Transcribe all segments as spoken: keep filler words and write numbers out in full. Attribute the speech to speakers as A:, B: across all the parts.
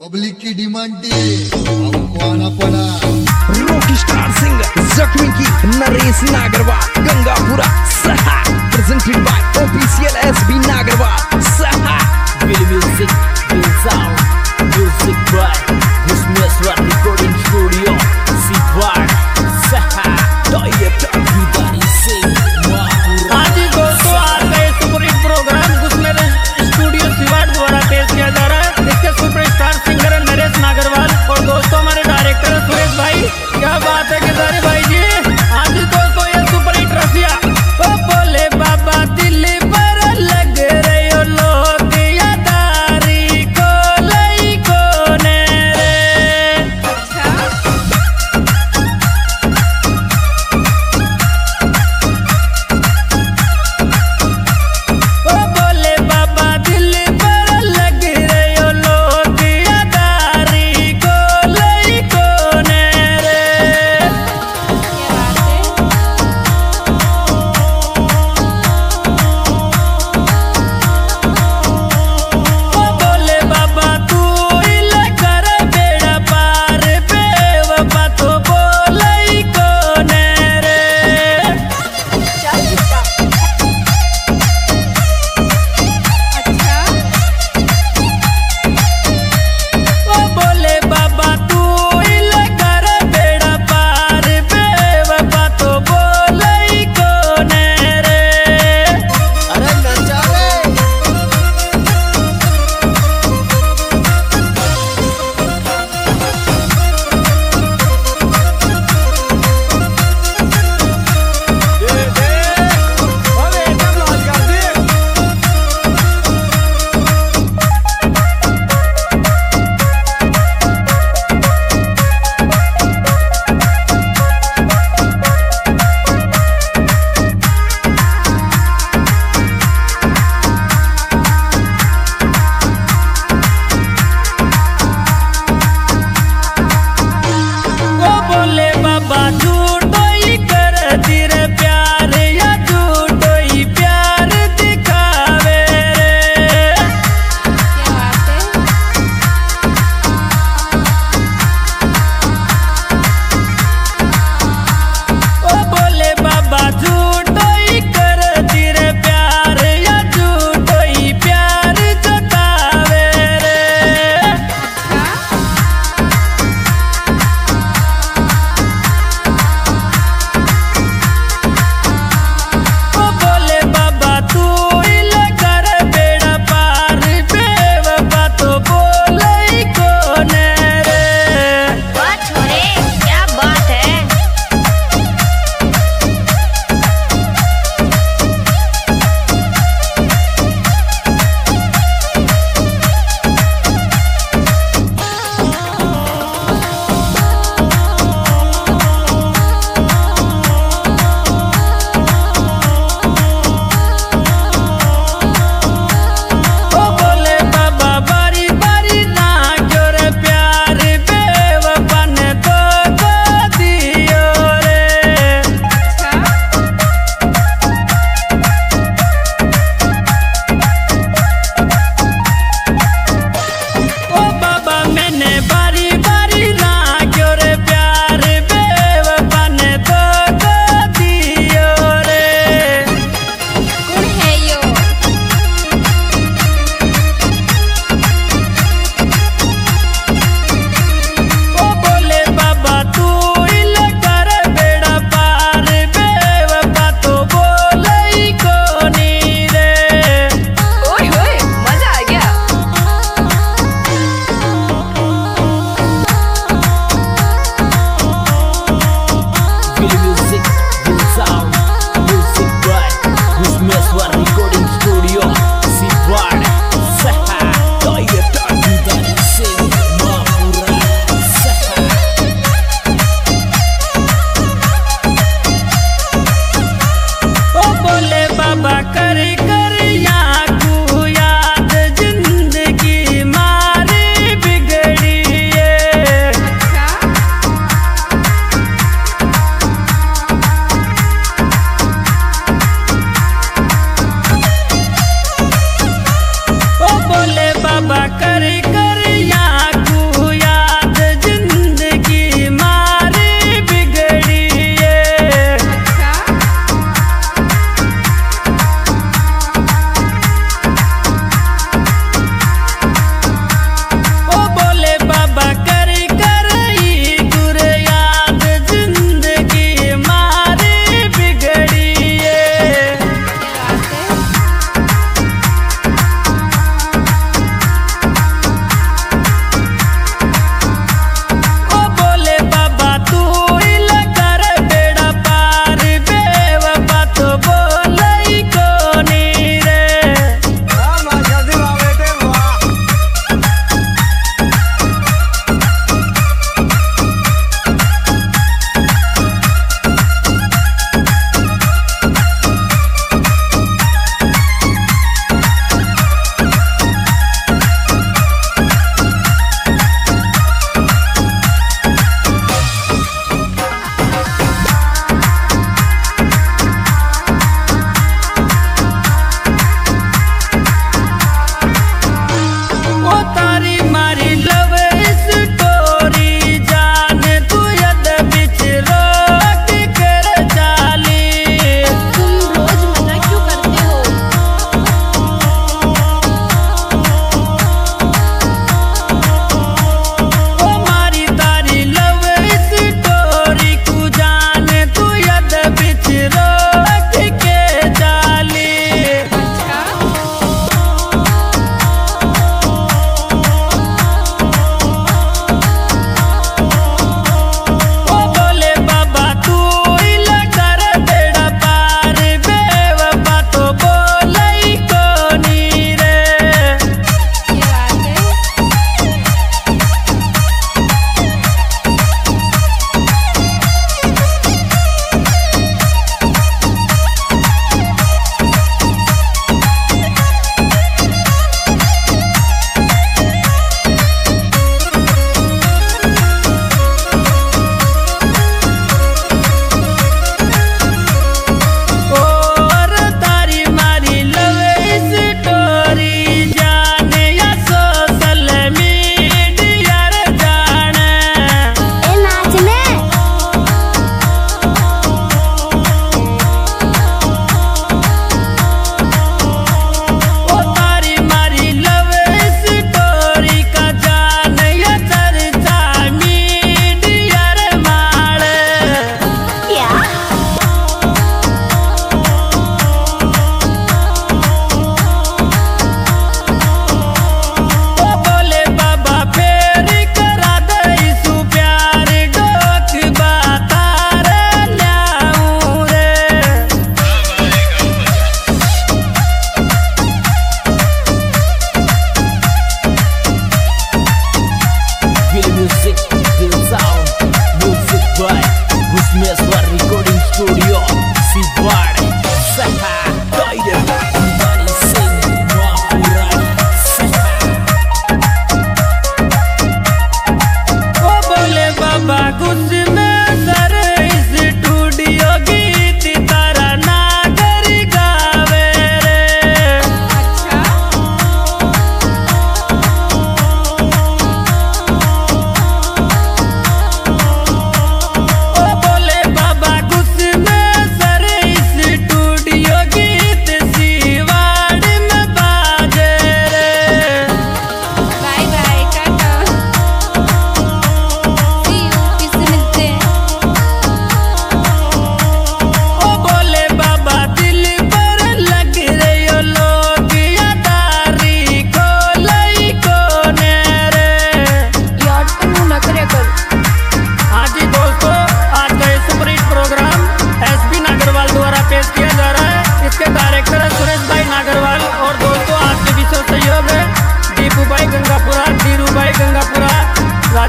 A: Public की demand थी, हमको आना पड़ा।
B: रॉकी स्टार सिंगर जख्मी की नरेश नागरवाल गंगापुरा सहा presented by official SB Nagarwal सहा
C: Real music, real sound, music by Husmeswar Recording Studio, Sivar, Saha, Toyota, everybody sing, Mahura.
D: हाँ जी दोस्तों, आज का ये सुपर हिट प्रोग्राम गुस्मेर स्टूडियो सिवाड़ द्वारा पेश किया जा रहा है। इसके सुपरस्टार सिंगर है नरेश नागरवाल और दोस्तों हमारे डायरेक्टर है सुरेश भाई। क्या बात है केदारी भाई जी। हाँ जी दोस्तों, ये सुपर हिट रसिया ओ बोले बाबा दिल पर लग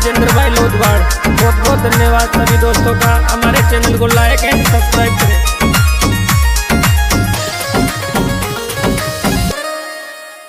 D: राजेंद्र भाई लोधवाड़। बहुत बहुत धन्यवाद सभी दोस्तों का। हमारे चैनल को लाइक एंड सब्सक्राइब करें।